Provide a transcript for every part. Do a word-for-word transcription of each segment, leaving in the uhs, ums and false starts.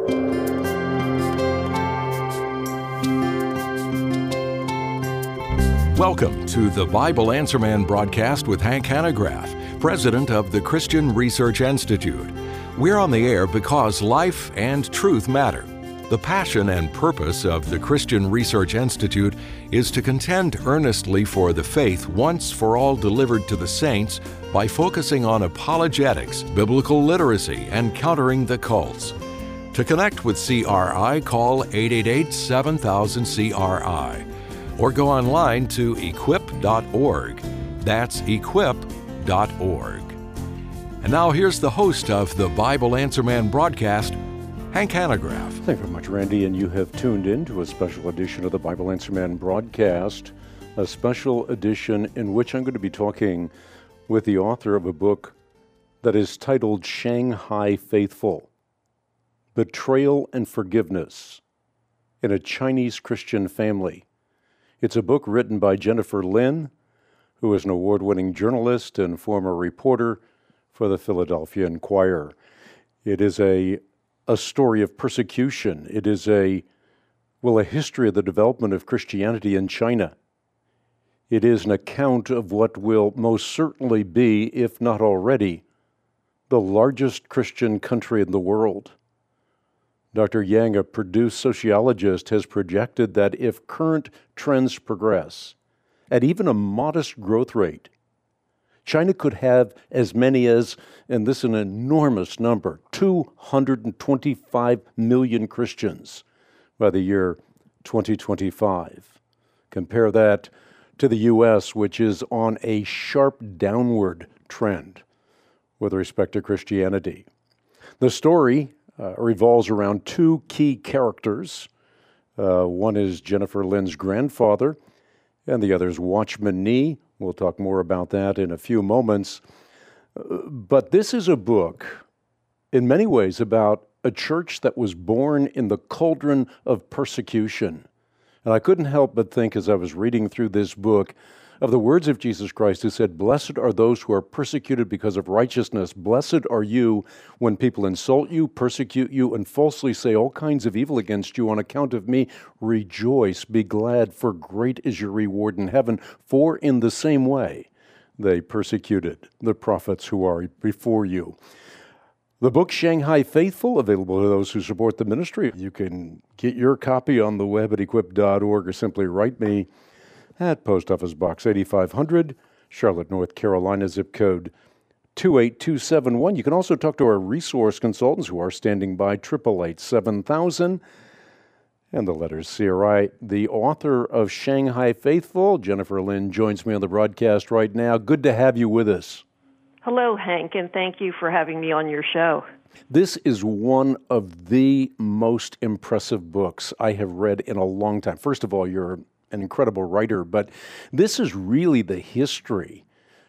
Welcome to the Bible Answer Man broadcast with Hank Hanegraaff, president of the Christian Research Institute. We're on the air because life and truth matter. The passion and purpose of the Christian Research Institute is to contend earnestly for the faith once for all delivered to the saints by focusing on apologetics, biblical literacy, and countering the cults. To connect with C R I, call eight eight eight, seven thousand, C R I or go online to equip dot org. That's equip dot org. And now here's the host of the Bible Answer Man broadcast, Hank Hanegraaff. Thank you very much, Randy, and you have tuned in to a special edition of the Bible Answer Man broadcast, a special edition in which I'm going to be talking with the author of a book that is titled Shanghai Faithful: Betrayal and Forgiveness in a Chinese Christian Family. It's a book written by Jennifer Lin, who is an award-winning journalist and former reporter for the Philadelphia Inquirer. It is a a story of persecution. It is a, well, a history of the development of Christianity in China. It is an account of what will most certainly be, if not already, the largest Christian country in the world. Doctor Yang, a Purdue sociologist, has projected that if current trends progress at even a modest growth rate, China could have as many as, and this is an enormous number, two hundred twenty-five million Christians by the year twenty twenty-five. Compare that to the U S, which is on a sharp downward trend with respect to Christianity. The story uh, revolves around two key characters. Uh, one is Jennifer Lin's grandfather, and the other is Watchman Nee. We'll talk more about that in a few moments. But this is a book, in many ways, about a church that was born in the cauldron of persecution. And I couldn't help but think, as I was reading through this book, of the words of Jesus Christ, who said, "Blessed are those who are persecuted because of righteousness. Blessed are you when people insult you, persecute you, and falsely say all kinds of evil against you on account of me. Rejoice, be glad, for great is your reward in heaven. For in the same way they persecuted the prophets who are before you." The book Shanghai Faithful, available to those who support the ministry. You can get your copy on the web at equip dot org or simply write me at Post Office Box eighty-five hundred, Charlotte, North Carolina, zip code two eight two seven one. You can also talk to our resource consultants who are standing by, eight eight eight, seven thousand, and the letters C R I. The author of Shanghai Faithful, Jennifer Lin, joins me on the broadcast right now. Good to have you with us. Hello, Hank, and thank you for having me on your show. This is one of the most impressive books I have read in a long time. First of all, you're an incredible writer, but this is really the history,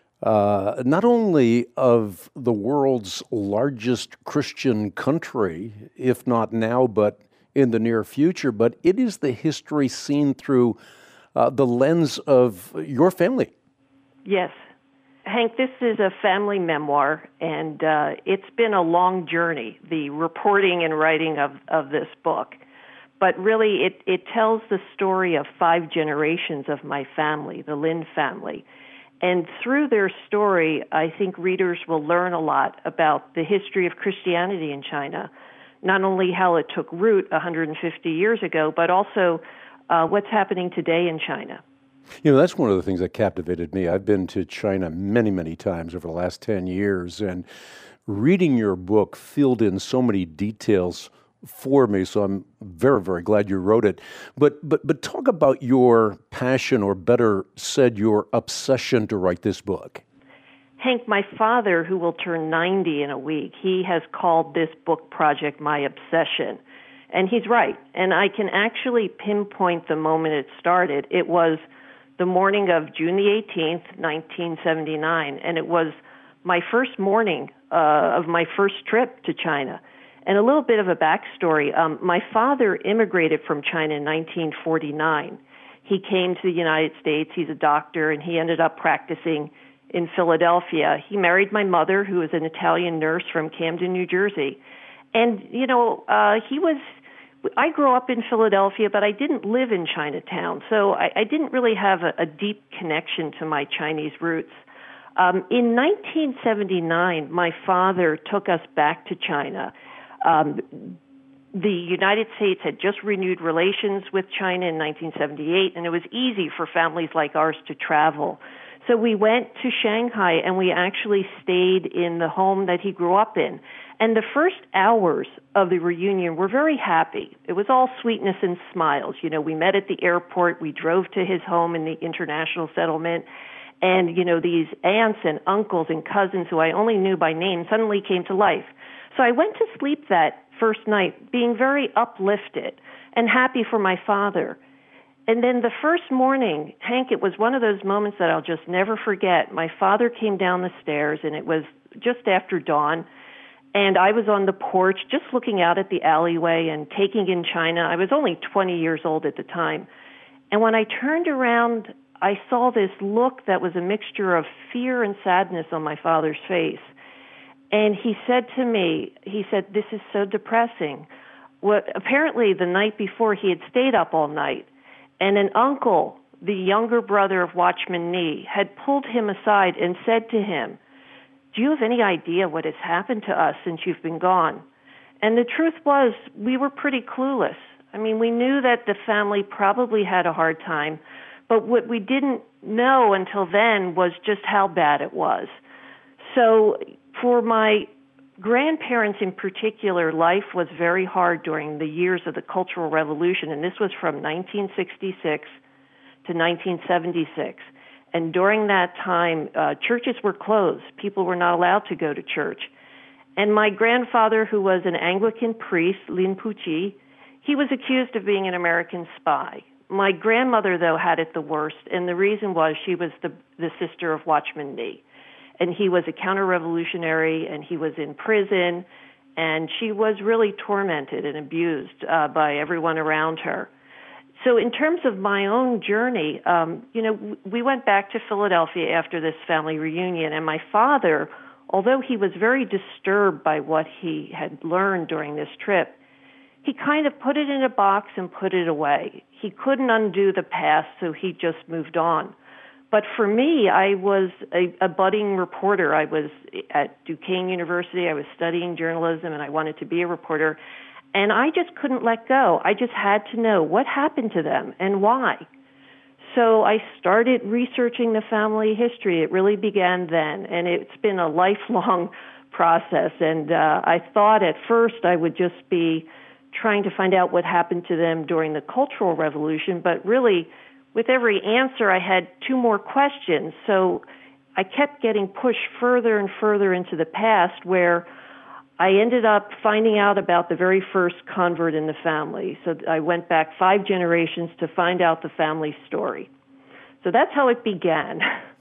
uh, not only of the world's largest Christian country, if not now, but in the near future, but it is the history seen through uh, the lens of your family. Yes. Hank, this is a family memoir, and uh, it's been a long journey, the reporting and writing of, of this book. But really, it, it tells the story of five generations of my family, the Lin family. And through their story, I think readers will learn a lot about the history of Christianity in China, not only how it took root one hundred fifty years ago, but also uh, what's happening today in China. You know, that's one of the things that captivated me. I've been to China many, many times over the last ten years, and reading your book filled in so many details for me, so I'm very, very glad you wrote it. But but but talk about your passion, or better said, your obsession to write this book. Hank, my father, who will turn ninety in a week, he has called this book project my obsession. And he's right. And I can actually pinpoint the moment it started. It was the morning of June the eighteenth, nineteen seventy-nine, and it was my first morning uh, of my first trip to China. And a little bit of a backstory. Um, my father immigrated from China in nineteen forty-nine. He came to the United States. He's a doctor, and he ended up practicing in Philadelphia. He married my mother, who was an Italian nurse from Camden, New Jersey. And, you know, uh, he was, I grew up in Philadelphia, but I didn't live in Chinatown, so I, I didn't really have a, a deep connection to my Chinese roots. Um, in nineteen seventy-nine, my father took us back to China. Um, the United States had just renewed relations with China in nineteen seventy-eight, and it was easy for families like ours to travel. So we went to Shanghai, and we actually stayed in the home that he grew up in. And the first hours of the reunion were very happy. It was all sweetness and smiles. You know, we met at the airport. We drove to his home in the international settlement. And, you know, these aunts and uncles and cousins who I only knew by name suddenly came to life. So I went to sleep that first night being very uplifted and happy for my father. And then the first morning, Hank, it was one of those moments that I'll just never forget. My father came down the stairs, and it was just after dawn, and I was on the porch just looking out at the alleyway and taking in China. I was only twenty years old at the time. And when I turned around, I saw this look that was a mixture of fear and sadness on my father's face. And he said to me, he said, "This is so depressing." Well, apparently the night before he had stayed up all night, and an uncle, the younger brother of Watchman Nee, had pulled him aside and said to him, "Do you have any idea what has happened to us since you've been gone?" And the truth was, we were pretty clueless. I mean, we knew that the family probably had a hard time, but what we didn't know until then was just how bad it was. So for my grandparents in particular, life was very hard during the years of the Cultural Revolution, and this was from nineteen sixty-six to nineteen seventy-six. And during that time, uh, churches were closed. People were not allowed to go to church. And my grandfather, who was an Anglican priest, Lin Puchi, he was accused of being an American spy. My grandmother, though, had it the worst, and the reason was she was the, the sister of Watchman Nee. And he was a counter-revolutionary, and he was in prison, and she was really tormented and abused uh, by everyone around her. So in terms of my own journey, um, you know, we went back to Philadelphia after this family reunion, and my father, although he was very disturbed by what he had learned during this trip, he kind of put it in a box and put it away. He couldn't undo the past, so he just moved on. But for me, I was a, a budding reporter. I was at Duquesne University. I was studying journalism, and I wanted to be a reporter. And I just couldn't let go. I just had to know what happened to them and why. So I started researching the family history. It really began then, and it's been a lifelong process. And uh, I thought at first I would just be trying to find out what happened to them during the Cultural Revolution, but really, with every answer, I had two more questions. So I kept getting pushed further and further into the past, where I ended up finding out about the very first convert in the family. So I went back five generations to find out the family story. So that's how it began.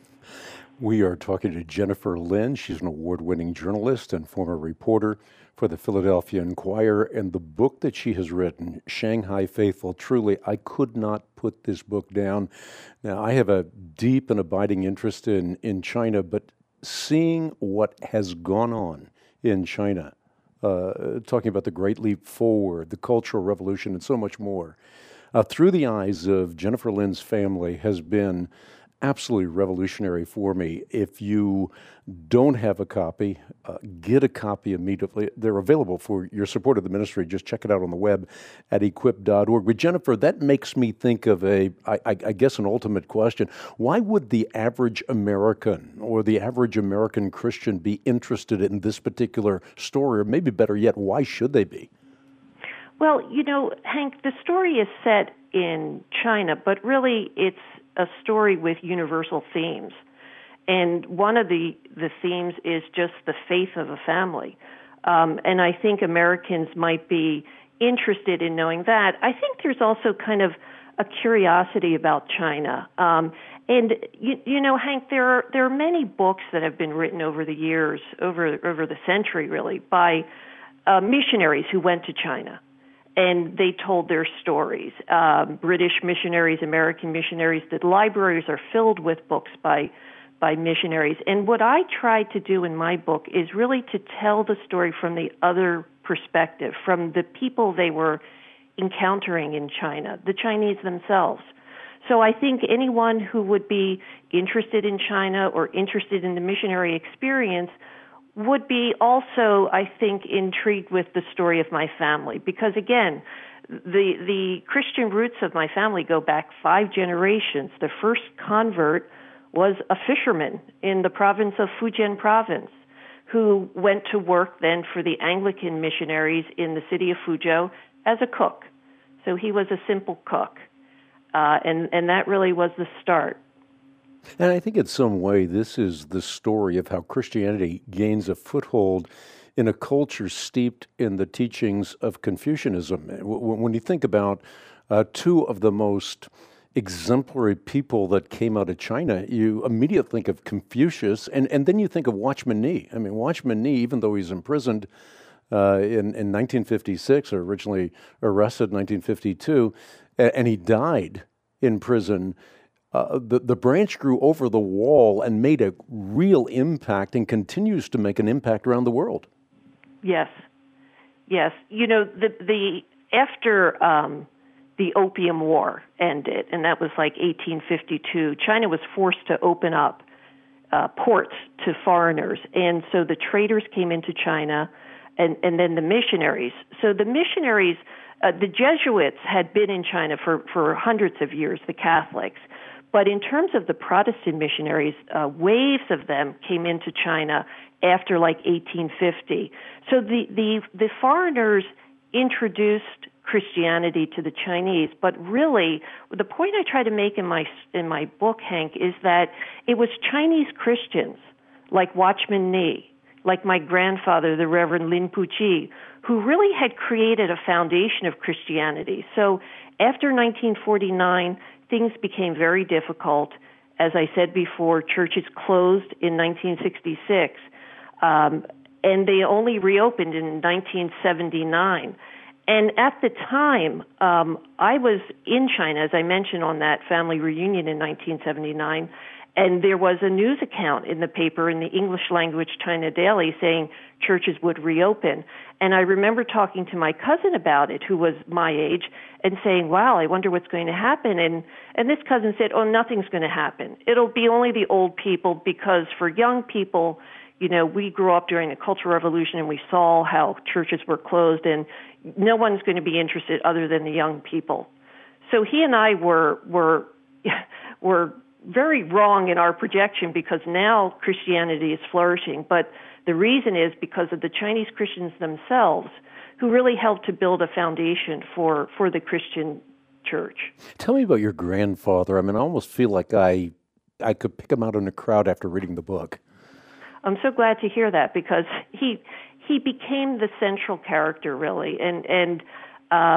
We are talking to Jennifer Lin. She's an award-winning journalist and former reporter for the Philadelphia Inquirer, and the book that she has written, Shanghai Faithful. Truly, I could not put this book down. Now, I have a deep and abiding interest in, in China, but seeing what has gone on in China, uh, talking about the Great Leap Forward, the Cultural Revolution, and so much more, uh, through the eyes of Jennifer Lin's family has been absolutely revolutionary for me. If you don't have a copy, uh, get a copy immediately. They're available for your support of the ministry. Just check it out on the web at equip dot org. But Jennifer, that makes me think of a, I, I guess, an ultimate question. Why would the average American or the average American Christian be interested in this particular story? Or maybe better yet, why should they be? Well, you know, Hank, the story is set in China, but really it's a story with universal themes. And one of the, the themes is just the faith of a family. Um, and I think Americans might be interested in knowing that. I think there's also kind of a curiosity about China. Um, and, you, you know, Hank, there are, there are many books that have been written over the years, over, over the century really, by uh, missionaries who went to China. And they told their stories. Um, British missionaries, American missionaries. The libraries are filled with books by by missionaries. And what I tried to do in my book is really to tell the story from the other perspective, from the people they were encountering in China, the Chinese themselves. So I think anyone who would be interested in China or interested in the missionary experience would be also, I think, intrigued with the story of my family. Because again, the the Christian roots of my family go back five generations. The first convert was a fisherman in the province of Fujian province, who went to work then for the Anglican missionaries in the city of Fuzhou as a cook. So he was a simple cook. Uh, and, and that really was the start. And I think in some way this is the story of how Christianity gains a foothold in a culture steeped in the teachings of Confucianism. When you think about uh, two of the most exemplary people that came out of China, you immediately think of Confucius, and, and then you think of Watchman Nee. I mean, Watchman Nee, even though he's imprisoned uh, in, in nineteen fifty-six, or originally arrested in nineteen fifty-two, and, and he died in prison, uh, the, the branch grew over the wall and made a real impact and continues to make an impact around the world. Yes. Yes. You know, the, the after... Um, the Opium War ended, and that was like eighteen fifty-two. China was forced to open up uh, ports to foreigners, and so the traders came into China, and, and then the missionaries. So the missionaries, uh, the Jesuits had been in China for, for hundreds of years, the Catholics. But in terms of the Protestant missionaries, uh, waves of them came into China after like eighteen fifty. So the, the, the foreigners introduced Christianity to the Chinese, but really the point I try to make in my in my book, Hank, is that it was Chinese Christians like Watchman Nee, like my grandfather, the Reverend Lin Puqi, who really had created a foundation of Christianity. So after nineteen forty-nine, things became very difficult. As I said before, churches closed in nineteen sixty-six, um, and they only reopened in nineteen seventy-nine. And at the time, um, I was in China, as I mentioned, on that family reunion in nineteen seventy-nine, and there was a news account in the paper in the English language China Daily saying churches would reopen. And I remember talking to my cousin about it, who was my age, and saying, wow, I wonder what's going to happen. And, and this cousin said, oh, nothing's going to happen. It'll be only the old people, because for young people, you know, we grew up during the Cultural Revolution and we saw how churches were closed, and no one's going to be interested other than the young people. So he and I were were were very wrong in our projection, because now Christianity is flourishing. But the reason is because of the Chinese Christians themselves, who really helped to build a foundation for, for the Christian church. Tell me about your grandfather. I mean, I almost feel like I I could pick him out in a crowd after reading the book. I'm so glad to hear that, because he he became the central character, really. And and uh,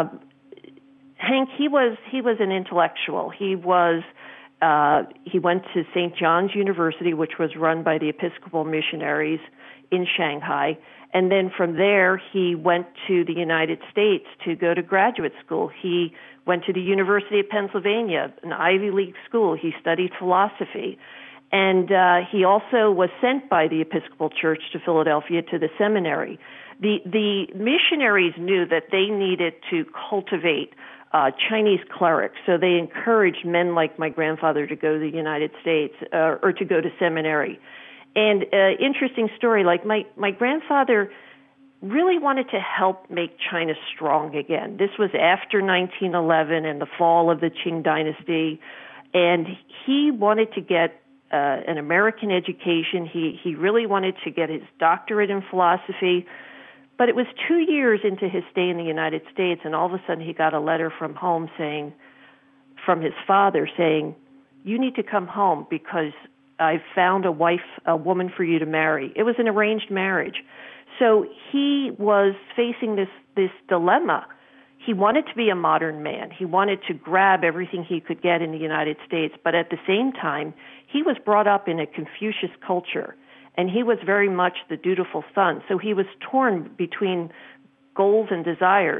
Hank, he was he was an intellectual. He was uh, he went to Saint John's University, which was run by the Episcopal missionaries in Shanghai, and then from there he went to the United States to go to graduate school. He went to the University of Pennsylvania, an Ivy League school. He studied philosophy. And uh, he also was sent by the Episcopal Church to Philadelphia to the seminary. The the missionaries knew that they needed to cultivate uh, Chinese clerics, so they encouraged men like my grandfather to go to the United States uh, or to go to seminary. And uh, interesting story, like my, my grandfather really wanted to help make China strong again. This was after nineteen eleven and the fall of the Qing dynasty, and he wanted to get Uh, an American education. He he really wanted to get his doctorate in philosophy, but it was two years into his stay in the United States, and all of a sudden he got a letter from home saying, from his father saying, you need to come home because I've found a wife, a woman for you to marry. It was an arranged marriage. So he was facing this this dilemma. He wanted to be a modern man. He wanted to grab everything he could get in the United States, but at the same time, he was brought up in a Confucius culture, and he was very much the dutiful son. So he was torn between goals and desires.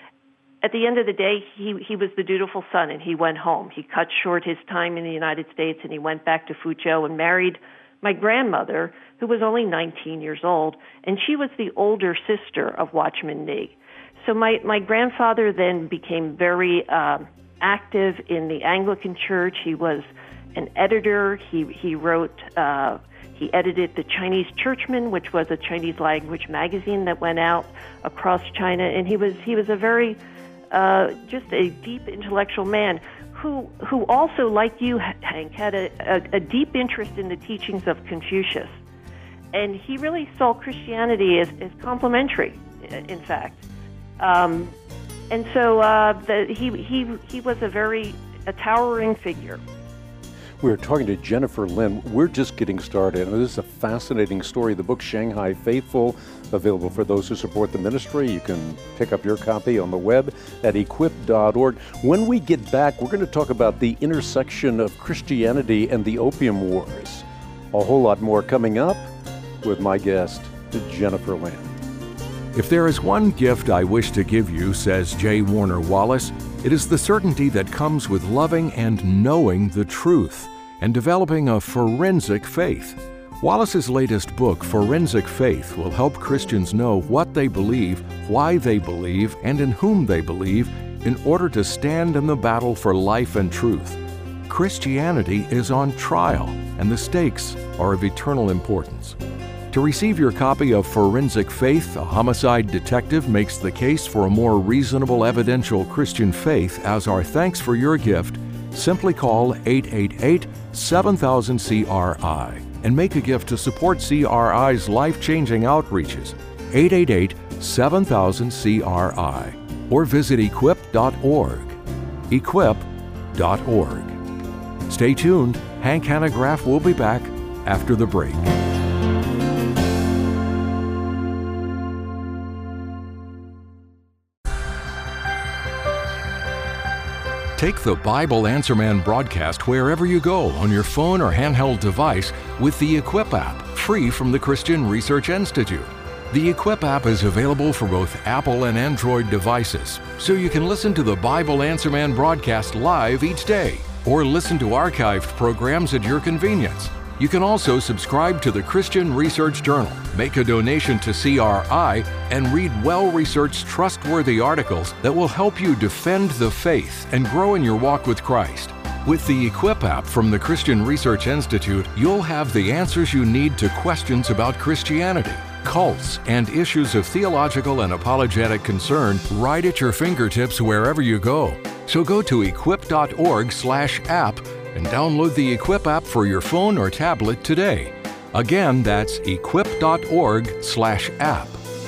At the end of the day, he, he was the dutiful son, and he went home. He cut short his time in the United States, and he went back to Fuzhou and married my grandmother, who was only nineteen years old, and she was the older sister of Watchman Nee. So my, my grandfather then became very uh, active in the Anglican Church. He was an editor. He, he wrote, uh, he edited the Chinese Churchman, which was a Chinese language magazine that went out across China. And he was, he was a very, uh, just a deep intellectual man who, who also, like you, Hank, had a, a, a deep interest in the teachings of Confucius. And he really saw Christianity as, as complementary, in fact. Um, and so uh, the, he, he, he was a very a towering figure. We're talking to Jennifer Lin. We're just getting started, and this is a fascinating story. The book Shanghai Faithful, available for those who support the ministry. You can pick up your copy on the web at equip dot org. When we get back, we're going to talk about the intersection of Christianity and the Opium Wars. A whole lot more coming up with my guest, Jennifer Lin. If there is one gift I wish to give you, says J. Warner Wallace, it is the certainty that comes with loving and knowing the truth and developing a forensic faith. Wallace's latest book, Forensic Faith, will help Christians know what they believe, why they believe, and in whom they believe in order to stand in the battle for life and truth. Christianity is on trial, and the stakes are of eternal importance. To receive your copy of Forensic Faith, a homicide detective makes the case for a more reasonable evidential Christian faith as our thanks for your gift, simply call eight eight eight, seven thousand, C R I and make a gift to support C R I's life-changing outreaches, eight eight eight, seven thousand, C R I, or visit equip dot org, equip dot org. Stay tuned. Hank Hanegraaff will be back after the break. Take the Bible Answer Man broadcast wherever you go on your phone or handheld device with the Equip app, free from the Christian Research Institute. The Equip app is available for both Apple and Android devices, so you can listen to the Bible Answer Man broadcast live each day, or listen to archived programs at your convenience. You can also subscribe to the Christian Research Journal, make a donation to C R I, and read well-researched, trustworthy articles that will help you defend the faith and grow in your walk with Christ. With the Equip app from the Christian Research Institute, you'll have the answers you need to questions about Christianity, cults, and issues of theological and apologetic concern right at your fingertips wherever you go. So go to equip dot org slash app and download the Equip app for your phone or tablet today. Again, that's equip dot org slash app.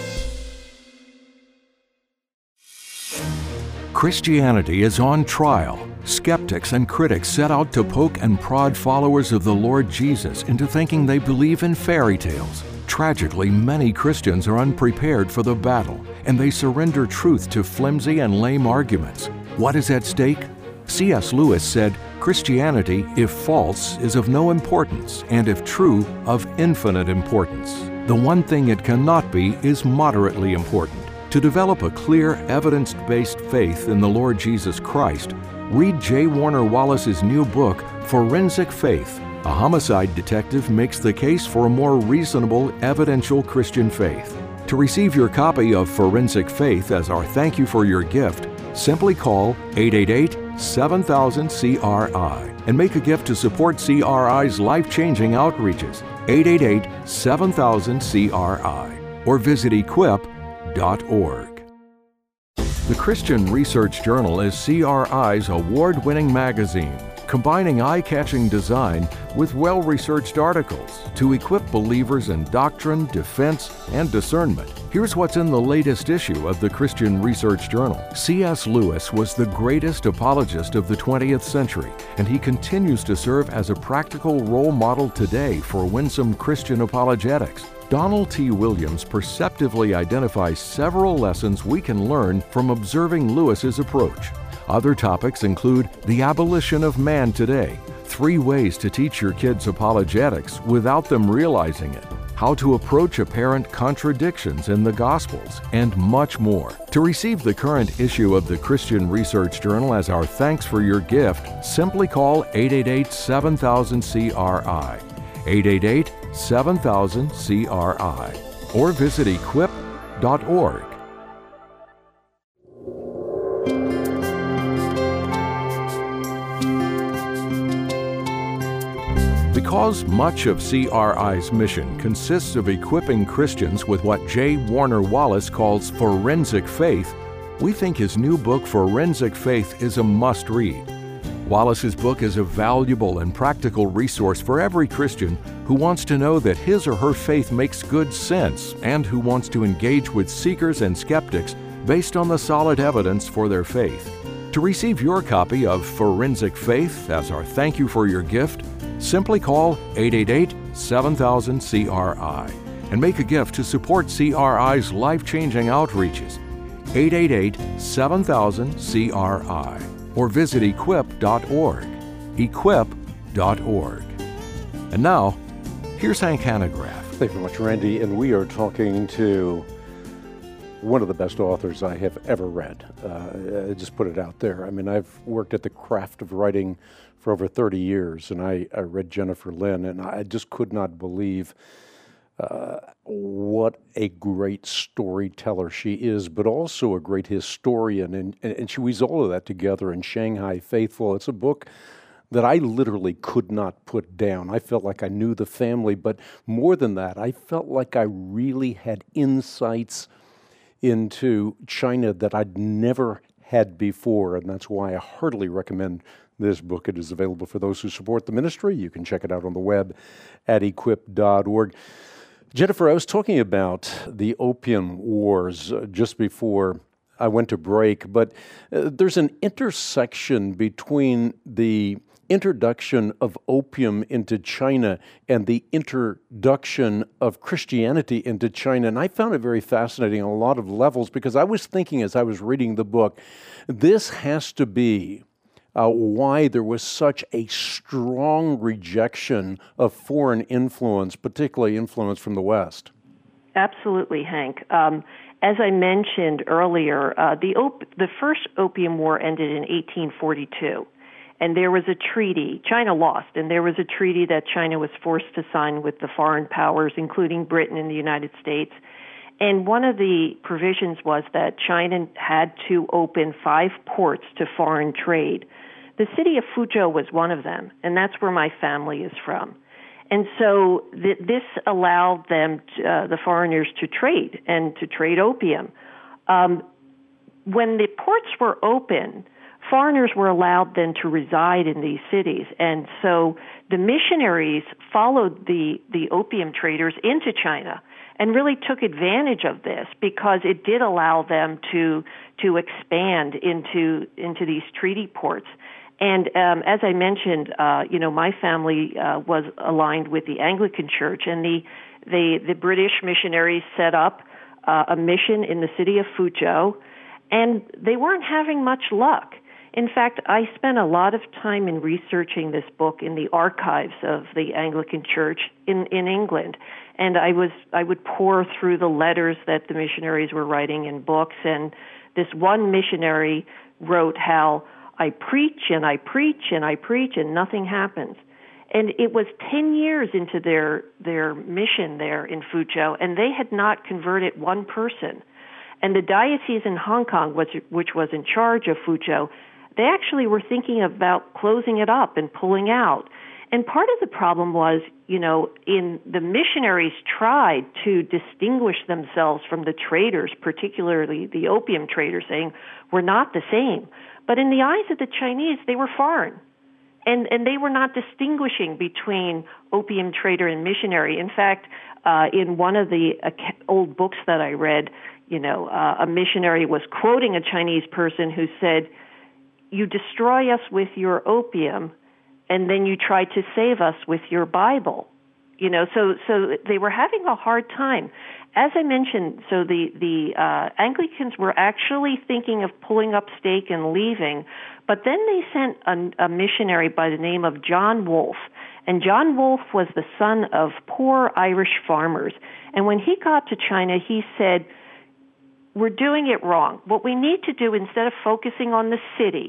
Christianity is on trial. Skeptics and critics set out to poke and prod followers of the Lord Jesus into thinking they believe in fairy tales. Tragically, many Christians are unprepared for the battle, and they surrender truth to flimsy and lame arguments. What is at stake? C S Lewis said, Christianity, if false, is of no importance, and if true, of infinite importance. The one thing it cannot be is moderately important. To develop a clear, evidence-based faith in the Lord Jesus Christ, read J. Warner Wallace's new book, Forensic Faith. A homicide detective makes the case for a more reasonable, evidential Christian faith. To receive your copy of Forensic Faith as our thank you for your gift, simply call eight eight eight, seven thousand, C R I and make a gift to support C R I's life-changing outreaches, eight eight eight, seven thousand, C R I, or visit equip dot org. The Christian Research Journal is C R I's award-winning magazine, combining eye-catching design with well-researched articles to equip believers in doctrine, defense, and discernment. Here's what's in the latest issue of the Christian Research Journal. C S Lewis was the greatest apologist of the twentieth century, and he continues to serve as a practical role model today for winsome Christian apologetics. Donald T. Williams perceptively identifies several lessons we can learn from observing Lewis's approach. Other topics include the abolition of man today, three ways to teach your kids apologetics without them realizing it, how to approach apparent contradictions in the Gospels, and much more. To receive the current issue of the Christian Research Journal as our thanks for your gift, simply call eight eight eight, seven thousand, C R I. eight eight eight, seven thousand, C R I, or visit equip dot org. Because much of C R I's mission consists of equipping Christians with what J. Warner Wallace calls forensic faith, we think his new book, Forensic Faith, is a must-read. Wallace's book is a valuable and practical resource for every Christian who wants to know that his or her faith makes good sense and who wants to engage with seekers and skeptics based on the solid evidence for their faith. To receive your copy of Forensic Faith as our thank you for your gift, simply call eight eight eight, seven thousand, C R I and make a gift to support C R I's life-changing outreaches. eight eight eight, seven thousand, C R I or visit equip dot org. equip dot org. And now, here's Hank Hanegraaff. Thank you very much, Randy. And we are talking to one of the best authors I have ever read. Uh, I just put it out there. I mean, I've worked at the craft of writing for over thirty years, and I, I read Jennifer Lynn, and I just could not believe uh, what a great storyteller she is, but also a great historian, and, and, and she weaves all of that together in Shanghai Faithful. It's a book that I literally could not put down. I felt like I knew the family, but more than that, I felt like I really had insights into China that I'd never had before, and that's why I heartily recommend this book. It is available for those who support the ministry. You can check it out on the web at equip dot org. Jennifer, I was talking about the Opium Wars uh, just before I went to break, but uh, there's an intersection between the introduction of opium into China and the introduction of Christianity into China. And I found it very fascinating on a lot of levels, because I was thinking as I was reading the book, this has to be uh, why there was such a strong rejection of foreign influence, particularly influence from the West. Absolutely, Hank. Um, as I mentioned earlier, uh, the op- the first Opium War ended in eighteen forty-two. And there was a treaty. China lost, and there was a treaty that China was forced to sign with the foreign powers, including Britain and the United States. And one of the provisions was that China had to open five ports to foreign trade. The city of Fuzhou was one of them, and that's where my family is from. And so th- this allowed them, to, uh, the foreigners, to trade and to trade opium. Um, when the ports were open, foreigners were allowed then to reside in these cities. And so the missionaries followed the, the opium traders into China and really took advantage of this, because it did allow them to to expand into into these treaty ports. And um, as I mentioned, uh, you know, my family uh, was aligned with the Anglican Church, and the the, the British missionaries set up uh, a mission in the city of Fuzhou, and they weren't having much luck. In fact, I spent a lot of time in researching this book in the archives of the Anglican Church in, in England, and I was I would pore through the letters that the missionaries were writing in books, and this one missionary wrote how I preach and I preach and I preach and nothing happens. And it was ten years into their their mission there in Fuzhou, and they had not converted one person. And the diocese in Hong Kong, which, which was in charge of Fuzhou, they actually were thinking about closing it up and pulling out. And part of the problem was, you know, in the missionaries tried to distinguish themselves from the traders, particularly the opium traders, saying, we're not the same. But in the eyes of the Chinese, they were foreign. And and they were not distinguishing between opium trader and missionary. In fact, uh, in one of the uh, old books that I read, you know, uh, a missionary was quoting a Chinese person who said, you destroy us with your opium, and then you try to save us with your Bible. You know, so so they were having a hard time. As I mentioned, so the, the uh, Anglicans were actually thinking of pulling up stake and leaving, but then they sent a, a missionary by the name of John Wolfe. And John Wolfe was the son of poor Irish farmers. And when he got to China, he said, we're doing it wrong. What we need to do, instead of focusing on the city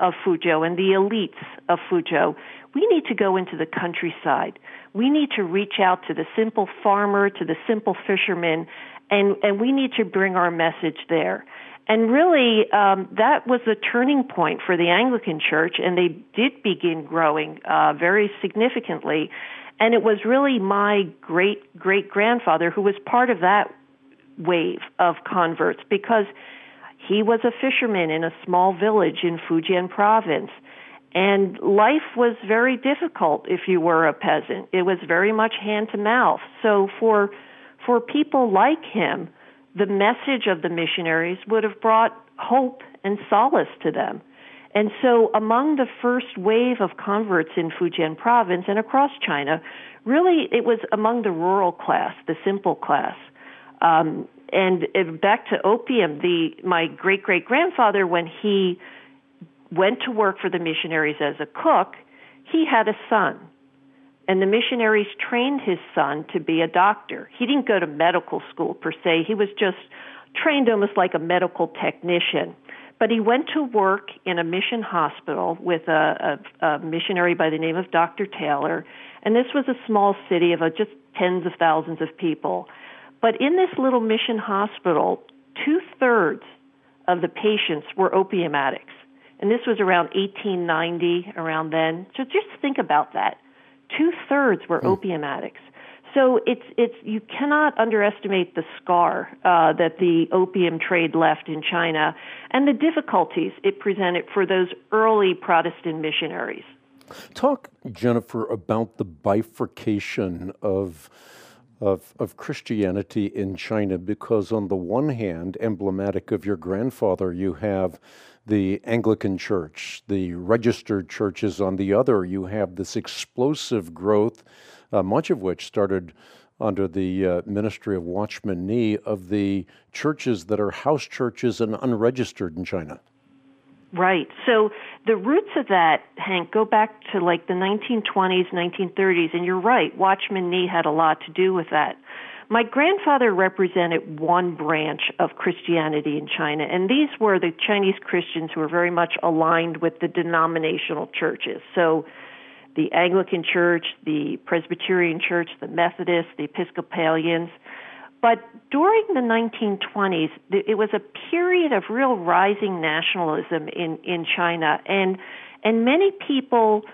of Fuzhou and the elites of Fuzhou, we need to go into the countryside. We need to reach out to the simple farmer, to the simple fisherman, and, and we need to bring our message there. And really, um, that was the turning point for the Anglican Church, and they did begin growing uh, very significantly. And it was really my great-great-grandfather who was part of that wave of converts, because he was a fisherman in a small village in Fujian province. And life was very difficult if you were a peasant. It was very much hand to mouth. So for for people like him, the message of the missionaries would have brought hope and solace to them. And so among the first wave of converts in Fujian province and across China, really it was among the rural class, the simple class. Um, and uh, back to opium, the my great-great-grandfather, when he went to work for the missionaries as a cook, he had a son. And the missionaries trained his son to be a doctor. He didn't go to medical school per se. He was just trained almost like a medical technician. But he went to work in a mission hospital with a, a, a missionary by the name of Doctor Taylor. And this was a small city of uh, just tens of thousands of people. But in this little mission hospital, two-thirds of the patients were opium addicts. And this was around eighteen ninety, around then. So just think about that. Two-thirds were mm. opium addicts. So it's it's you cannot underestimate the scar uh, that the opium trade left in China and the difficulties it presented for those early Protestant missionaries. Talk, Jennifer, about the bifurcation of Of, of Christianity in China, because on the one hand, emblematic of your grandfather, you have the Anglican Church, the registered churches. On the other, you have this explosive growth, uh, much of which started under the uh, ministry of Watchman Nee, of the churches that are house churches and unregistered in China. Right. So the roots of that, Hank, go back to like the nineteen twenties, nineteen thirties, and you're right, Watchman Nee had a lot to do with that. My grandfather represented one branch of Christianity in China, and these were the Chinese Christians who were very much aligned with the denominational churches. So the Anglican Church, the Presbyterian Church, the Methodists, the Episcopalians. But during the nineteen twenties, it was a period of real rising nationalism in, in China, and and many people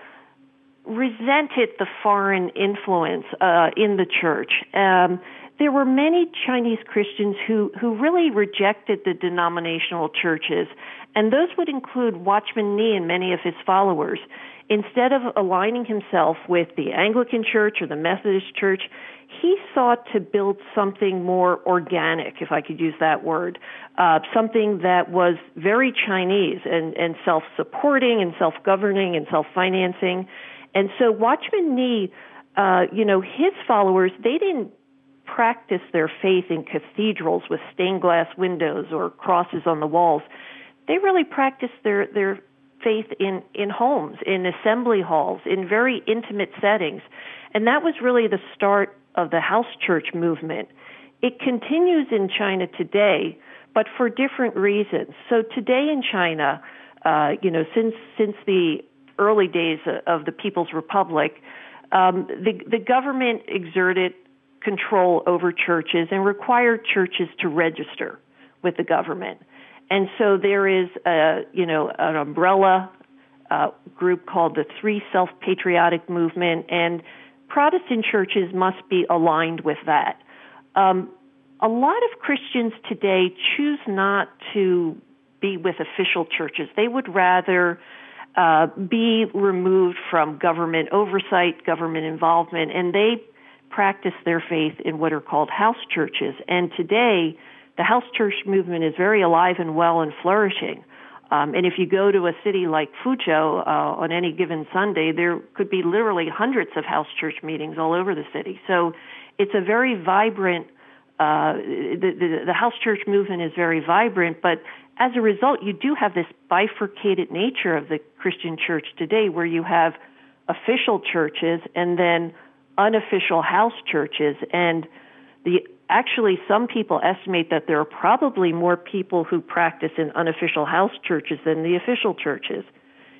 resented the foreign influence uh, in the church. Um, there were many Chinese Christians who, who really rejected the denominational churches, and those would include Watchman Nee and many of his followers. Instead of aligning himself with the Anglican Church or the Methodist Church, he sought to build something more organic, if I could use that word, uh, something that was very Chinese and, and self-supporting and self-governing and self-financing. And so Watchman Nee, uh, you know, his followers, they didn't practice their faith in cathedrals with stained glass windows or crosses on the walls. They really practiced their, their faith in, in homes, in assembly halls, in very intimate settings. And that was really the start of the house church movement. It continues in China today, but for different reasons. So today in China, uh, you know, since since the early days of the People's Republic, um, the the government exerted control over churches and required churches to register with the government. And so there is a, you know, an umbrella uh, group called the Three Self-Patriotic Movement, and Protestant churches must be aligned with that. Um, a lot of Christians today choose not to be with official churches. They would rather uh, be removed from government oversight, government involvement, and they practice their faith in what are called house churches. And today, the house church movement is very alive and well and flourishing. Um, and if you go to a city like Fuzhou uh, on any given Sunday, there could be literally hundreds of house church meetings all over the city. So it's a very vibrant, uh, the, the, the house church movement is very vibrant, but as a result, you do have this bifurcated nature of the Christian church today where you have official churches and then unofficial house churches. And the Actually, some people estimate that there are probably more people who practice in unofficial house churches than the official churches.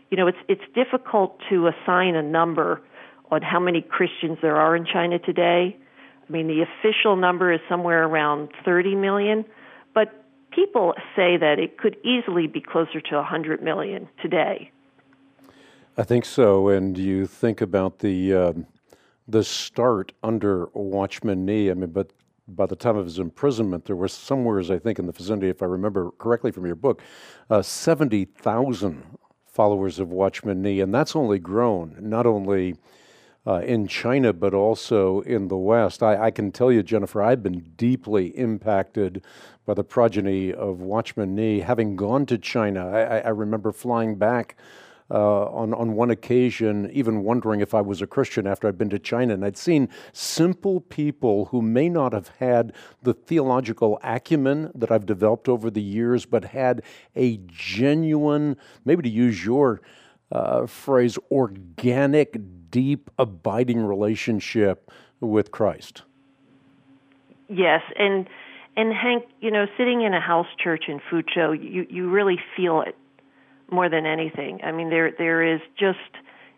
you know, it's it's difficult to assign a number on how many Christians there are in China today. I mean, the official number is somewhere around thirty million, but people say that it could easily be closer to one hundred million today. I think so. And you think about the uh, the start under Watchman Nee. I mean, but by the time of his imprisonment, there was somewhere, I think, in the vicinity, if I remember correctly from your book, uh, seventy thousand followers of Watchman Nee. And that's only grown, not only uh, in China, but also in the West. I, I can tell you, Jennifer, I've been deeply impacted by the progeny of Watchman Nee. Having gone to China, I, I remember flying back Uh, on, on one occasion, even wondering if I was a Christian after I'd been to China. And I'd seen simple people who may not have had the theological acumen that I've developed over the years, but had a genuine, maybe to use your uh, phrase, organic, deep, abiding relationship with Christ. Yes, and and Hank, you know, sitting in a house church in Fuzhou, you, you really feel it more than anything. I mean, there there is just,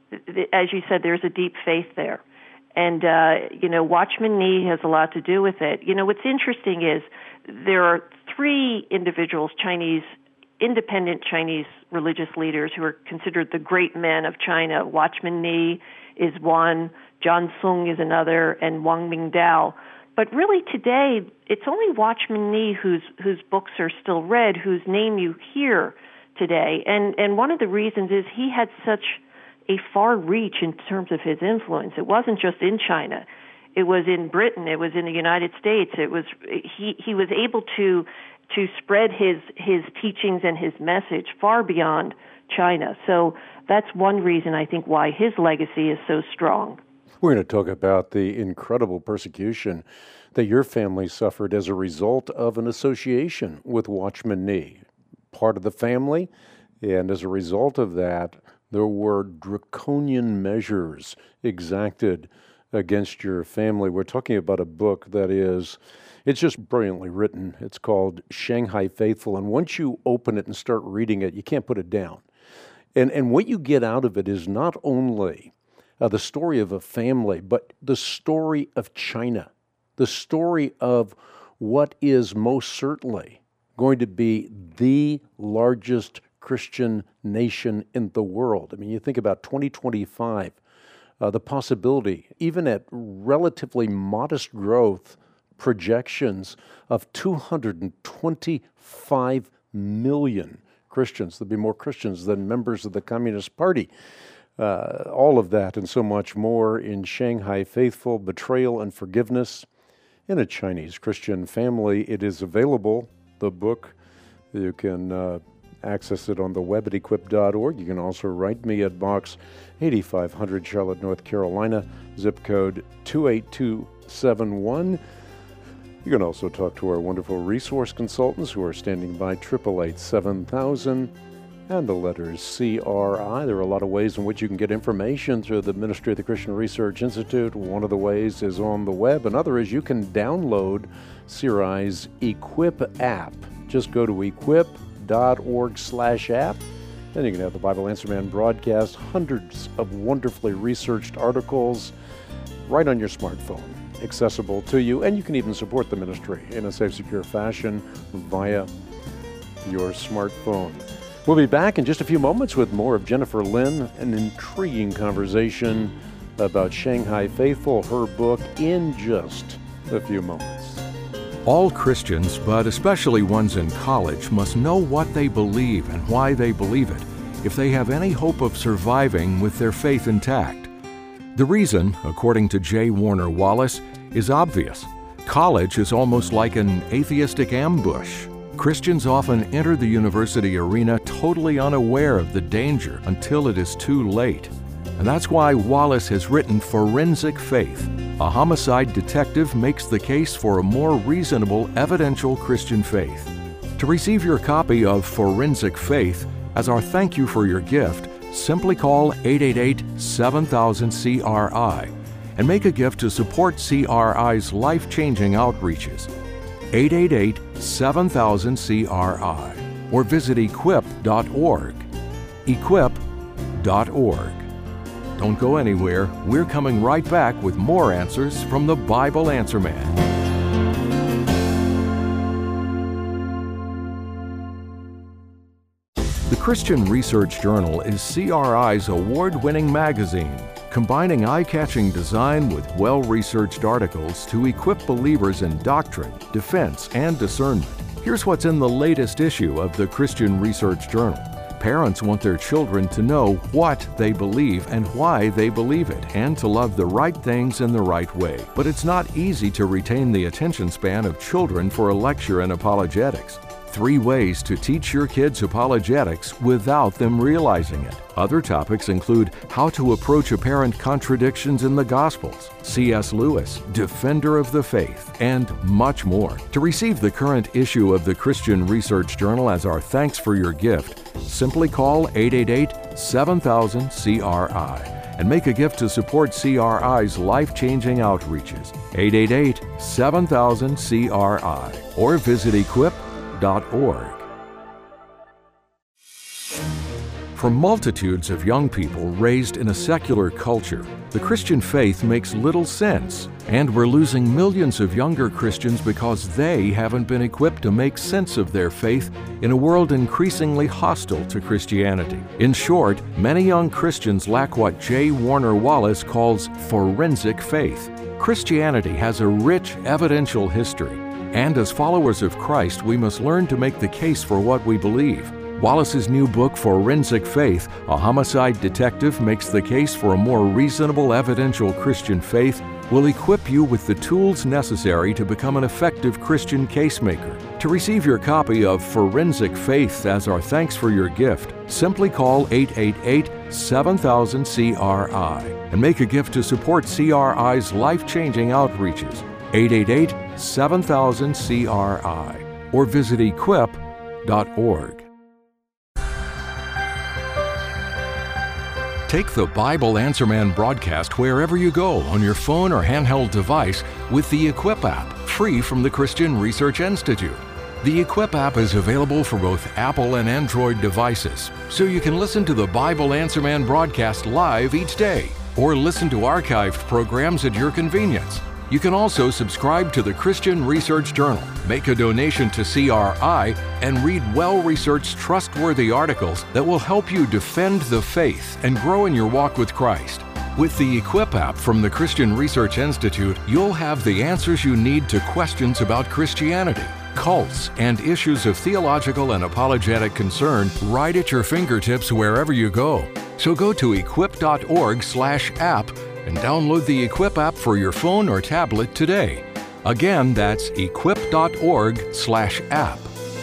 as you said, there's a deep faith there. And, uh, you know, Watchman Nee has a lot to do with it. You know, what's interesting is there are three individuals, Chinese, independent Chinese religious leaders who are considered the great men of China. Watchman Nee is one, John Sung is another, and Wang Mingdao. But really today, it's only Watchman Nee whose whose books are still read, whose name you hear today. And and one of the reasons is he had such a far reach in terms of his influence. It wasn't just in China. It was in Britain. It was in the United States. It was he, he was able to to spread his his teachings and his message far beyond China. So that's one reason I think why his legacy is so strong. We're going to talk about the incredible persecution that your family suffered as a result of an association with Watchman Nee. Part of the family, and as a result of that, there were draconian measures exacted against your family. We're talking about a book that is, it's just brilliantly written. It's called Shanghai Faithful, and once you open it and start reading it, you can't put it down. And and what you get out of it is not only uh, the story of a family, but the story of China, the story of what is most certainly going to be the largest Christian nation in the world. I mean, you think about twenty twenty-five, uh, the possibility, even at relatively modest growth projections, of two hundred twenty-five million Christians. There'll be more Christians than members of the Communist Party. Uh, all of that and so much more in Shanghai Faithful, Betrayal and Forgiveness in a Chinese Christian Family. It is available. The book, you can uh, access it on the web at equip dot org. You can also write me at Box eighty-five hundred, Charlotte, North Carolina, zip code two eight two seven one. You can also talk to our wonderful resource consultants who are standing by, eight eight eight, seven thousand, and the letters C R I. There are a lot of ways in which you can get information through the Ministry of the Christian Research Institute. One of the ways is on the web. Another is you can download C R I's Equip app. Just go to equip dot org slash app. Then you can have the Bible Answer Man broadcast, hundreds of wonderfully researched articles right on your smartphone, accessible to you. And you can even support the ministry in a safe, secure fashion via your smartphone. We'll be back in just a few moments with more of Jennifer Lin, an intriguing conversation about Shanghai Faithful, her book, in just a few moments. All Christians, but especially ones in college, must know what they believe and why they believe it if they have any hope of surviving with their faith intact. The reason, according to J. Warner Wallace, is obvious. College is almost like an atheistic ambush. Christians often enter the university arena totally unaware of the danger until it is too late. And that's why Wallace has written Forensic Faith. A homicide detective makes the case for a more reasonable, evidential Christian faith. To receive your copy of Forensic Faith, as our thank you for your gift, simply call eight eight eight, seven thousand, C R I and make a gift to support C R I's life-changing outreaches. eight eight eight, seven thousand, C R I or visit equip dot org. Equip, dot org. Don't go anywhere. We're coming right back with more answers from the Bible Answer Man. The Christian Research Journal is C R I's award-winning magazine, combining eye-catching design with well-researched articles to equip believers in doctrine, defense, and discernment. Here's what's in the latest issue of the Christian Research Journal. Parents want their children to know what they believe and why they believe it, and to love the right things in the right way. But it's not easy to retain the attention span of children for a lecture in apologetics. Three ways to teach your kids apologetics without them realizing it. Other topics include how to approach apparent contradictions in the Gospels, C S Lewis, Defender of the Faith, and much more. To receive the current issue of the Christian Research Journal as our thanks for your gift, simply call eight eight eight, seven thousand, C R I and make a gift to support C R I's life-changing outreaches. eight eight eight, seven thousand, C R I or visit equip dot org. For multitudes of young people raised in a secular culture, the Christian faith makes little sense, and we're losing millions of younger Christians because they haven't been equipped to make sense of their faith in a world increasingly hostile to Christianity. In short, many young Christians lack what J. Warner Wallace calls forensic faith. Christianity has a rich evidential history, and as followers of Christ, we must learn to make the case for what we believe. Wallace's new book, Forensic Faith, A Homicide Detective Makes the Case for a More Reasonable Evidential Christian Faith, will equip you with the tools necessary to become an effective Christian casemaker. To receive your copy of Forensic Faith as our thanks for your gift, simply call eight eight eight, seven thousand, C R I and make a gift to support C R I's life-changing outreaches. eight eight eight, seven thousand, C R I or visit equip dot org. Take the Bible Answer Man broadcast wherever you go on your phone or handheld device with the Equip app, free from the Christian Research Institute. The Equip app is available for both Apple and Android devices, so you can listen to the Bible Answer Man broadcast live each day, or listen to archived programs at your convenience. You can also subscribe to the Christian Research Journal, make a donation to C R I, and read well-researched, trustworthy articles that will help you defend the faith and grow in your walk with Christ. With the Equip app from the Christian Research Institute, you'll have the answers you need to questions about Christianity, cults, and issues of theological and apologetic concern right at your fingertips wherever you go. So go to equip dot org slash app and download the Equip app for your phone or tablet today. Again, that's equip dot org slash app.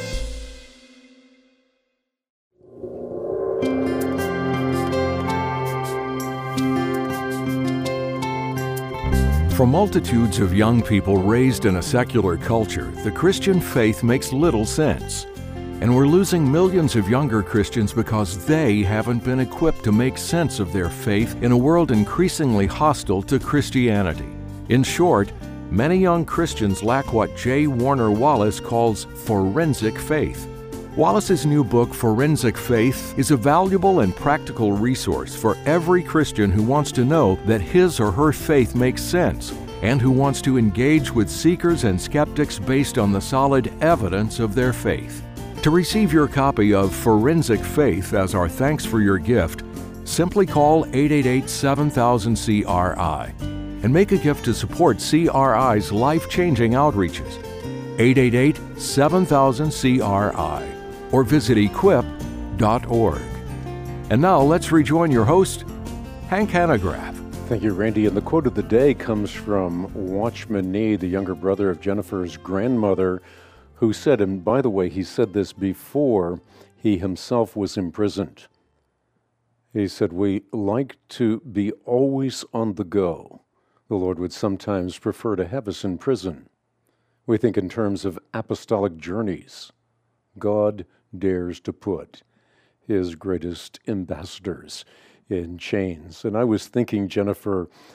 For multitudes of young people raised in a secular culture, the Christian faith makes little sense. And we're losing millions of younger Christians because they haven't been equipped to make sense of their faith in a world increasingly hostile to Christianity. In short, many young Christians lack what J. Warner Wallace calls forensic faith. Wallace's new book, Forensic Faith, is a valuable and practical resource for every Christian who wants to know that his or her faith makes sense, and who wants to engage with seekers and skeptics based on the solid evidence of their faith. To receive your copy of Forensic Faith as our thanks for your gift, simply call eight eight eight, seven thousand, C R I and make a gift to support C R I's life-changing outreaches. eight eight eight, seven thousand, C R I or visit equip dot org. And now let's rejoin your host, Hank Hanegraaff. Thank you, Randy. And the quote of the day comes from Watchman Nee, the younger brother of Jennifer's grandmother, who said, and by the way, he said this before he himself was imprisoned. He said, "We like to be always on the go. The Lord would sometimes prefer to have us in prison. We think in terms of apostolic journeys. God dares to put his greatest ambassadors in chains." And I was thinking, Jennifer,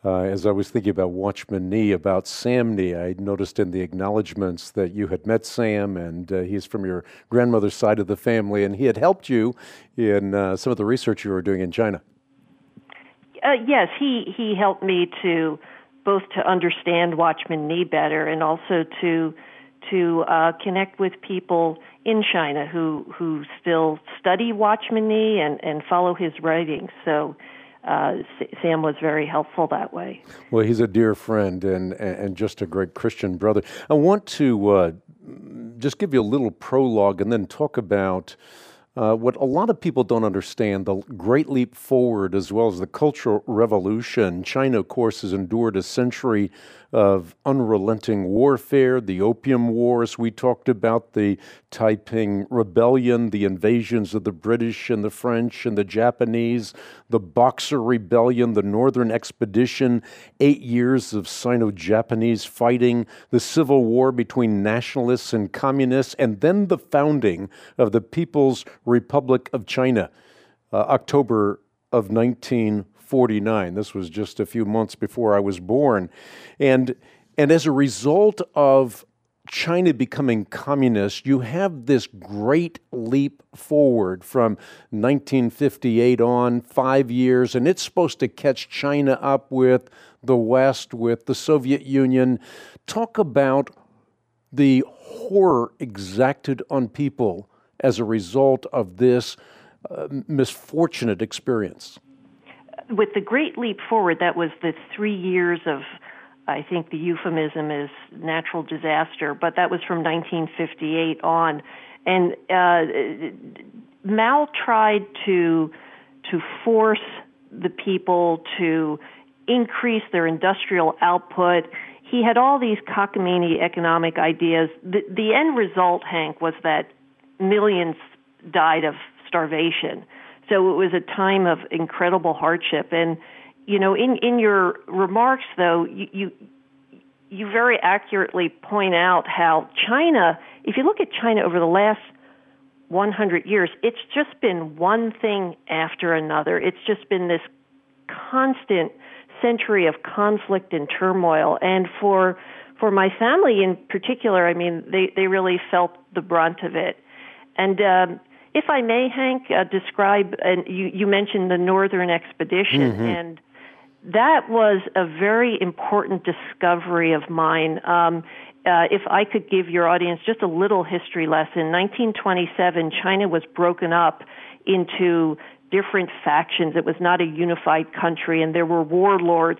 Uh, as I was thinking about Watchman Nee, about Sam Nee, I noticed in the acknowledgments that you had met Sam, and uh, he's from your grandmother's side of the family, and he had helped you in uh, some of the research you were doing in China. Uh, yes, he, he helped me to both to understand Watchman Nee better and also to to uh, connect with people in China who who still study Watchman Nee and, and follow his writings. So uh, Sam was very helpful that way. Well, he's a dear friend and and just a great Christian brother. I want to uh, just give you a little prologue and then talk about Uh, what a lot of people don't understand, the Great Leap Forward as well as the Cultural Revolution. China, of course, has endured a century of unrelenting warfare, the Opium Wars we talked about, the Taiping Rebellion, the invasions of the British and the French and the Japanese, the Boxer Rebellion, the Northern Expedition, eight years of Sino-Japanese fighting, the Civil War between nationalists and communists, and then the founding of the People's Republic of China, uh, October of nineteen forty-nine. This was just a few months before I was born. And, and as a result of China becoming communist, you have this great leap forward from nineteen fifty-eight on, five years, and it's supposed to catch China up with the West, with the Soviet Union. Talk about the horror exacted on people as a result of this uh, misfortunate experience. With the Great Leap Forward, that was the three years of, I think the euphemism is natural disaster, but that was from nineteen fifty-eight on. And uh, Mao tried to to force the people to increase their industrial output. He had all these cockamamie economic ideas. The, the end result, Hank, was that millions died of starvation. So it was a time of incredible hardship. And, you know, in, in your remarks, though, you, you you very accurately point out how China, if you look at China over the last one hundred years, it's just been one thing after another. It's just been this constant century of conflict and turmoil. And for for my family in particular, I mean, they, they really felt the brunt of it. And um, if I may, Hank, uh, describe, and you, you mentioned the Northern Expedition, mm-hmm. and that was a very important discovery of mine. Um, uh, if I could give your audience just a little history lesson, nineteen twenty-seven, China was broken up into different factions. It was not a unified country, and there were warlords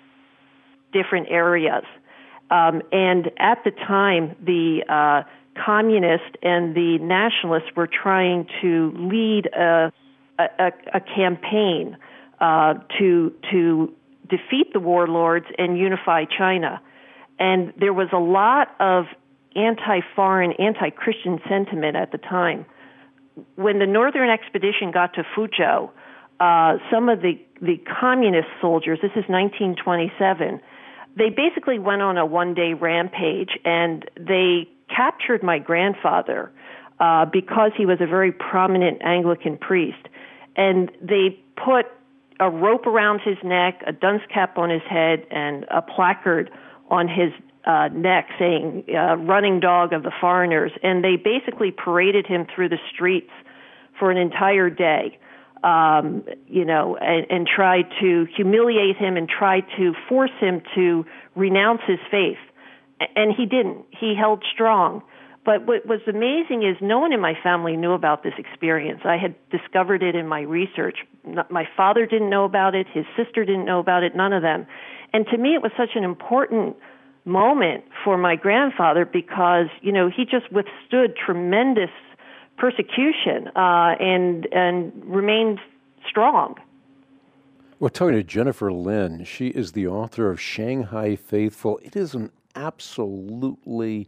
in different areas. Um, and at the time, the uh, communists and the nationalists were trying to lead a, a, a campaign uh, to to defeat the warlords and unify China. And there was a lot of anti-foreign, anti-Christian sentiment at the time. When the Northern Expedition got to Fuzhou, uh, some of the, the communist soldiers, this is nineteen twenty-seven, they basically went on a one-day rampage, and they captured my grandfather uh, because he was a very prominent Anglican priest. And they put a rope around his neck, a dunce cap on his head, and a placard on his uh, neck saying, uh, running dog of the foreigners. And they basically paraded him through the streets for an entire day, um, you know, and, and tried to humiliate him and tried to force him to renounce his faith. And he didn't. He held strong. But what was amazing is no one in my family knew about this experience. I had discovered it in my research. My father didn't know about it. His sister didn't know about it. None of them. And to me, it was such an important moment for my grandfather because, you know, he just withstood tremendous persecution uh, and and remained strong. We're talking to Jennifer Lin. She is the author of Shanghai Faithful. It is an absolutely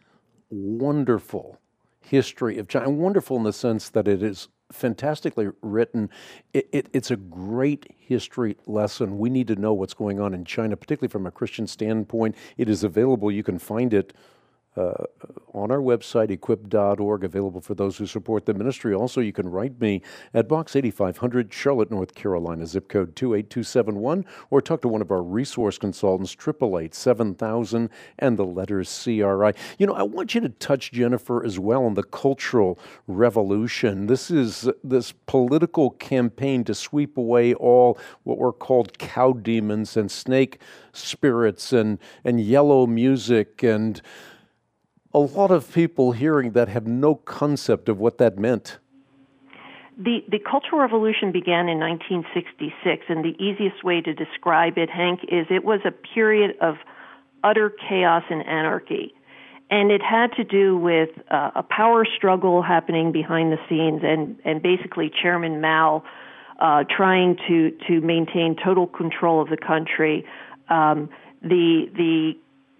wonderful history of China. Wonderful in the sense that it is fantastically written. It, it, it's a great history lesson. We need to know what's going on in China, particularly from a Christian standpoint. It is available. You can find it uh, on our website, equip dot org, available for those who support the ministry. Also, you can write me at Box eighty-five hundred, Charlotte, North Carolina, zip code two eight two seven one, or talk to one of our resource consultants, eight eight eight, seven thousand, and the letters C R I. You know, I want you to touch, Jennifer, as well on the Cultural Revolution. This is this political campaign to sweep away all what were called cow demons and snake spirits and, and yellow music, and a lot of people hearing that have no concept of what that meant. The, the Cultural Revolution began in nineteen sixty-six, and the easiest way to describe it, Hank, is it was a period of utter chaos and anarchy. And it had to do with uh, a power struggle happening behind the scenes, and, and basically Chairman Mao uh, trying to, to maintain total control of the country. Um, the the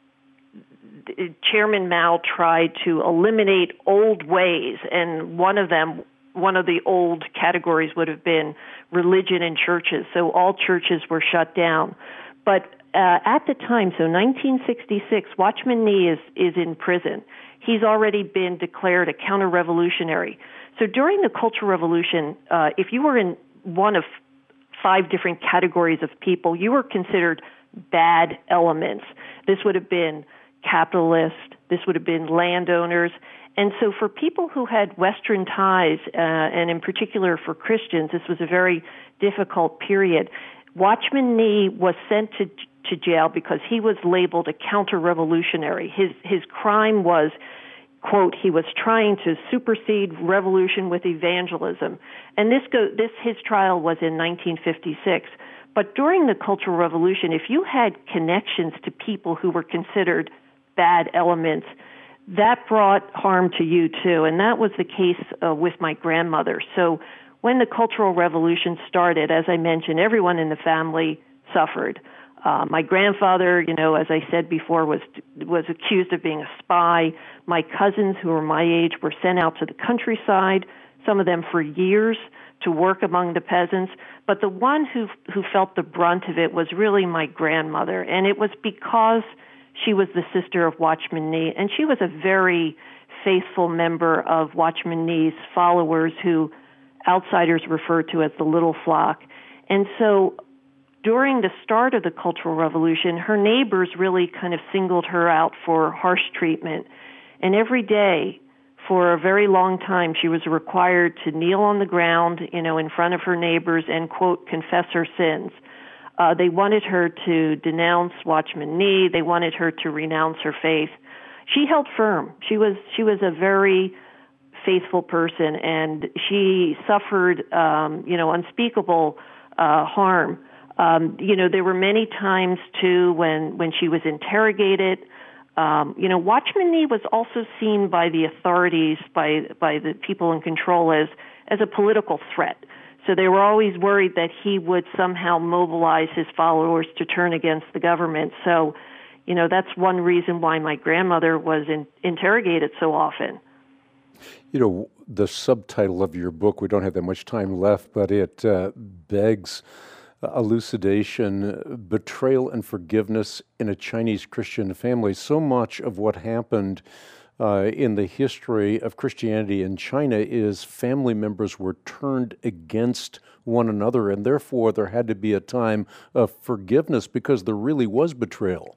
Chairman Mao tried to eliminate old ways, and one of them, one of the old categories would have been religion and churches. So all churches were shut down. But uh, at the time, so nineteen sixty-six, Watchman Nee is, is in prison. He's already been declared a counter-revolutionary. So during the Cultural Revolution, uh, if you were in one of five different categories of people, you were considered bad elements. This would have been capitalists, this would have been landowners. And so for people who had Western ties, uh, and in particular for Christians, this was a very difficult period. Watchman Nee was sent to to jail because he was labeled a counter-revolutionary. His his crime was, quote, he was trying to supersede revolution with evangelism. And this go this his trial was in nineteen fifty-six. But during the Cultural Revolution, if you had connections to people who were considered bad elements, that brought harm to you too. And that was the case uh, with my grandmother. So when the Cultural Revolution started, as I mentioned, everyone in the family suffered. Uh, my grandfather, you know, as I said before, was was accused of being a spy. My cousins, who were my age, were sent out to the countryside, some of them for years, to work among the peasants. But the one who who felt the brunt of it was really my grandmother, and it was because she was the sister of Watchman Nee, and she was a very faithful member of Watchman Nee's followers, who outsiders refer to as the Little Flock. And so during the start of the Cultural Revolution, her neighbors really kind of singled her out for harsh treatment. And every day, for a very long time, she was required to kneel on the ground, you know, in front of her neighbors and, quote, confess her sins. Uh, they wanted her to denounce Watchman Nee. They wanted her to renounce her faith. She held firm. She was she was a very faithful person, and she suffered, um, you know, unspeakable uh, harm. Um, you know, there were many times too when when she was interrogated. Um, you know, Watchman Nee was also seen by the authorities, by by the people in control, as as a political threat. So they were always worried that he would somehow mobilize his followers to turn against the government. So, you know, that's one reason why my grandmother was in, interrogated so often. You know, the subtitle of your book, we don't have that much time left, but it uh, begs elucidation, betrayal and forgiveness in a Chinese Christian family. So much of what happened uh, in the history of Christianity in China is family members were turned against one another, and therefore there had to be a time of forgiveness because there really was betrayal.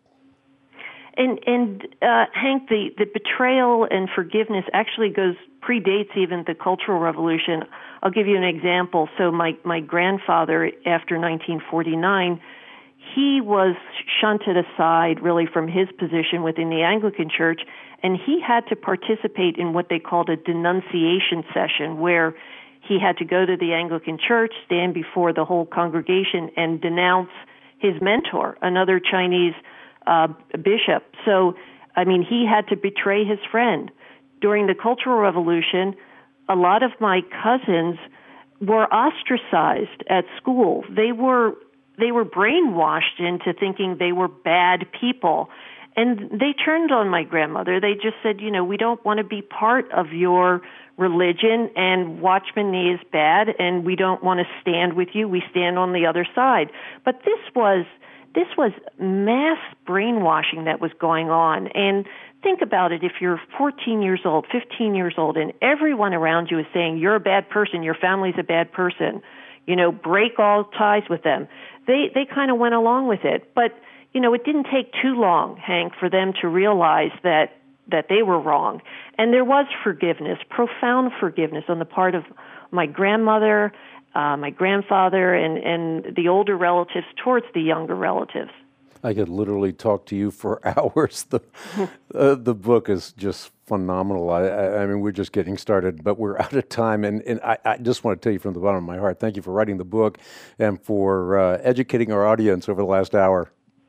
And, and uh, Hank, the, the betrayal and forgiveness actually goes, predates even the Cultural Revolution. I'll give you an example. So my, my grandfather, after nineteen forty-nine, he was shunted aside really from his position within the Anglican Church, and he had to participate in what they called a denunciation session, where he had to go to the Anglican Church, stand before the whole congregation, and denounce his mentor, another Chinese uh, bishop. So, I mean, he had to betray his friend. During the Cultural Revolution, a lot of my cousins were ostracized at school. They were they were brainwashed into thinking they were bad people. And they turned on my grandmother. They just said, you know, we don't want to be part of your religion, and Watchman Nee is bad, and we don't want to stand with you. We stand on the other side. But this was this was mass brainwashing that was going on. And think about it. If you're fourteen years old, fifteen years old, and everyone around you is saying, you're a bad person, your family's a bad person, you know, break all ties with them, they, they kind of went along with it. But, you know, it didn't take too long, Hank, for them to realize that, that they were wrong. And there was forgiveness, profound forgiveness on the part of my grandmother, uh, my grandfather, and, and the older relatives towards the younger relatives. I could literally talk to you for hours. The uh, the book is just phenomenal. I, I, I mean, we're just getting started, but we're out of time. And, and I, I just want to tell you from the bottom of my heart, thank you for writing the book and for uh, educating our audience over the last hour.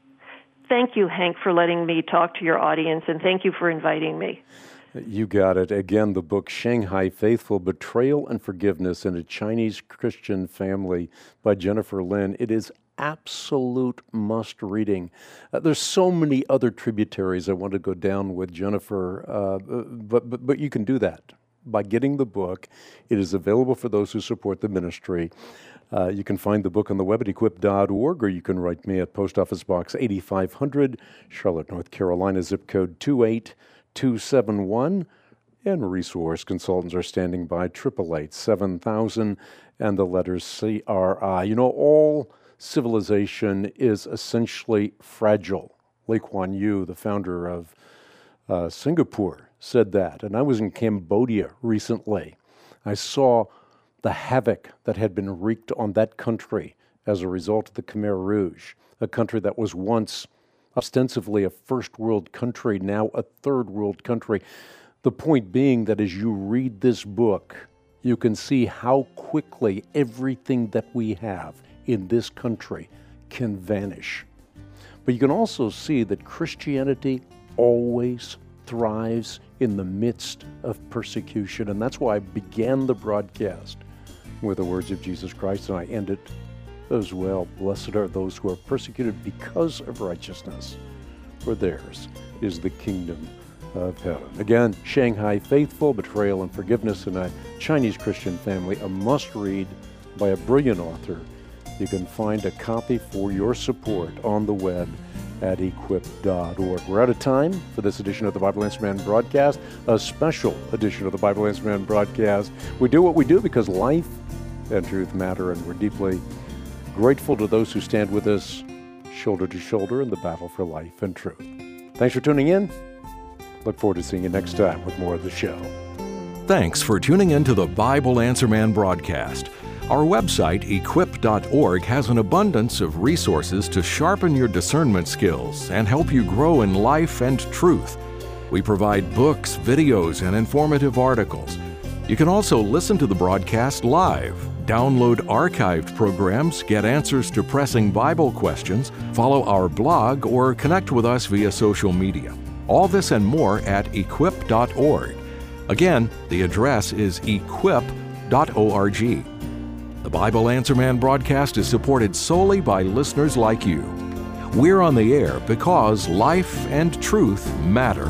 Thank you, Hank, for letting me talk to your audience, and thank you for inviting me. You got it. Again, the book, Shanghai Faithful, Betrayal and Forgiveness in a Chinese Christian Family by Jennifer Lin. It is absolute must-reading. Uh, there's so many other tributaries I want to go down with Jennifer, uh, but, but but you can do that by getting the book. It is available for those who support the ministry. Uh, you can find the book on the web at equip dot org, or you can write me at Post Office Box eighty-five hundred, Charlotte, North Carolina, zip code two eight two seven one. And resource consultants are standing by, eight eight eight, seven thousand, and the letters C R I. You know, all civilization is essentially fragile. Lee Kuan Yew, the founder of uh, Singapore, said that. And I was in Cambodia recently. I saw the havoc that had been wreaked on that country as a result of the Khmer Rouge, a country that was once ostensibly a first world country, now a third world country. The point being that as you read this book, you can see how quickly everything that we have in this country can vanish. But you can also see that Christianity always thrives in the midst of persecution. And that's why I began the broadcast with the words of Jesus Christ, and I end it as well. Blessed are those who are persecuted because of righteousness, for theirs is the kingdom of heaven. Again, Shanghai Faithful, Betrayal and Forgiveness in a Chinese Christian Family, a must-read by a brilliant author. You can find a copy for your support on the web at equip dot org. We're out of time for this edition of the Bible Answer Man broadcast, a special edition of the Bible Answer Man broadcast. We do what we do because life and truth matter, and we're deeply grateful to those who stand with us shoulder to shoulder in the battle for life and truth. Thanks for tuning in. Look forward to seeing you next time with more of the show. Thanks for tuning in to the Bible Answer Man broadcast. Our website, equip dot org, has an abundance of resources to sharpen your discernment skills and help you grow in life and truth. We provide books, videos, and informative articles. You can also listen to the broadcast live, download archived programs, get answers to pressing Bible questions, follow our blog, or connect with us via social media. All this and more at equip dot org. Again, the address is equip dot org. The Bible Answer Man broadcast is supported solely by listeners like you. We're on the air because life and truth matter.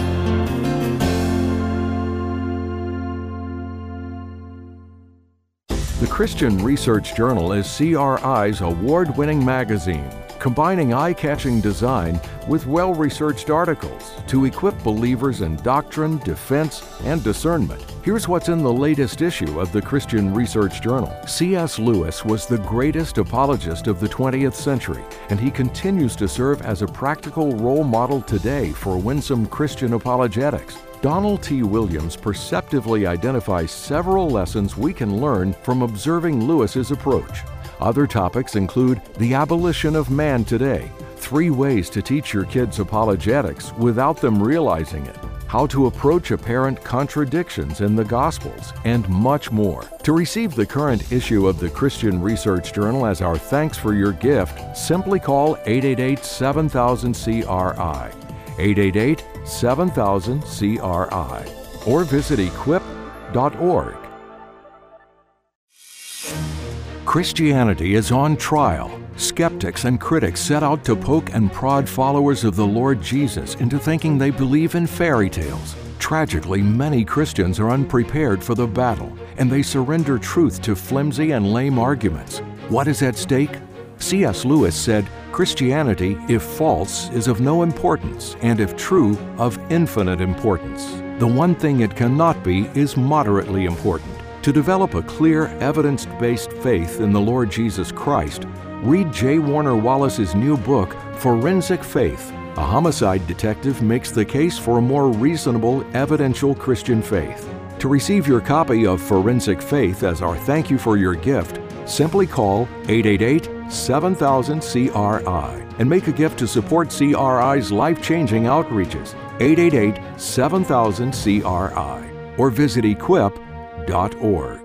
The Christian Research Journal is C R I's award-winning magazine, combining eye-catching design with well-researched articles to equip believers in doctrine, defense, and discernment. Here's what's in the latest issue of the Christian Research Journal. C S Lewis was the greatest apologist of the twentieth century, and he continues to serve as a practical role model today for winsome Christian apologetics. Donald T. Williams perceptively identifies several lessons we can learn from observing Lewis's approach. Other topics include the abolition of man today, three ways to teach your kids apologetics without them realizing it, how to approach apparent contradictions in the Gospels, and much more. To receive the current issue of the Christian Research Journal as our thanks for your gift, simply call eight eight eight, seven thousand, C R I, eight eight eight, seven thousand, C R I, or visit equip dot org. Christianity is on trial. Skeptics and critics set out to poke and prod followers of the Lord Jesus into thinking they believe in fairy tales. Tragically, many Christians are unprepared for the battle, and they surrender truth to flimsy and lame arguments. What is at stake? C S Lewis said, Christianity, if false, is of no importance, and if true, of infinite importance. The one thing it cannot be is moderately important. To develop a clear, evidence-based faith in the Lord Jesus Christ, read J. Warner Wallace's new book, Forensic Faith. A homicide detective makes the case for a more reasonable, evidential Christian faith. To receive your copy of Forensic Faith as our thank you for your gift, simply call eight eight eight, seven thousand, C R I and make a gift to support C R I's life-changing outreaches, eight eight eight, seven thousand, C R I, or visit equip dot org.